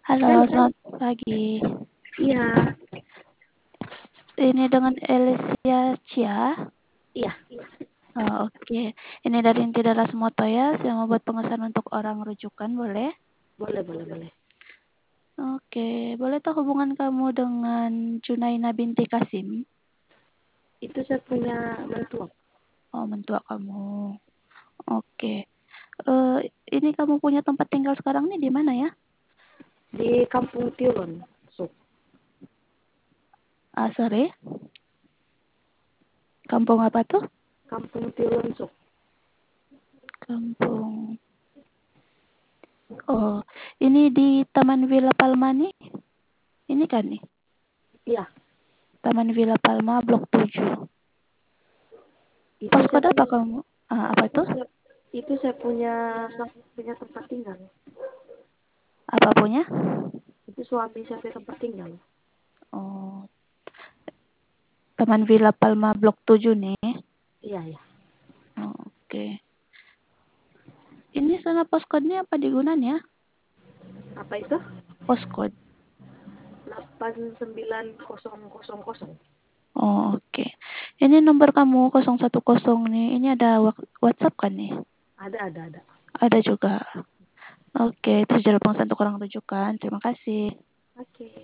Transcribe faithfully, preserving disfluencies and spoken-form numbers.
Halo, Halo, selamat pagi. iya, Ini dengan Alicia Chia. iya, Oh, oke. Ini dari Inti Daras Moto ya. Saya mau buat pengesahan untuk orang rujukan, boleh? boleh, boleh, boleh. Oke. Boleh tahu hubungan kamu dengan Junaina binti Kasim? Itu saya punya mentua Oh, mentua kamu. Oke. Eh, ini kamu punya tempat tinggal sekarang nih di mana ya? di Kampung Tiulon, Suk. Ah, sorry. Kampung apa tuh? Kampung Tiulon, Suk. Kampung. Oh, ini di Taman Villa Palma nih. Ini kan nih. Iya, Taman Villa Palma Blok tujuh. itu saya Postcode apa punya, kamu? Ah, apa itu tuh? saya, itu saya punya, punya tempat tinggal. Apa punya? Itu suami saya punya tempat tinggal. Oh, Taman Villa Palma Blok tujuh nih. Iya, iya. Oh, oke. Ini sana postcode-nya apa digunakan ya? Apa itu? Postcode. delapan sembilan nol nol nol. Oh, oke. Ini nomor kamu nol satu nol nih. Ini ada WhatsApp kan nih? Ada, ada, ada. Ada juga. Oke, terjadi pengesahan untuk orang rujukan. Terima kasih. Oke.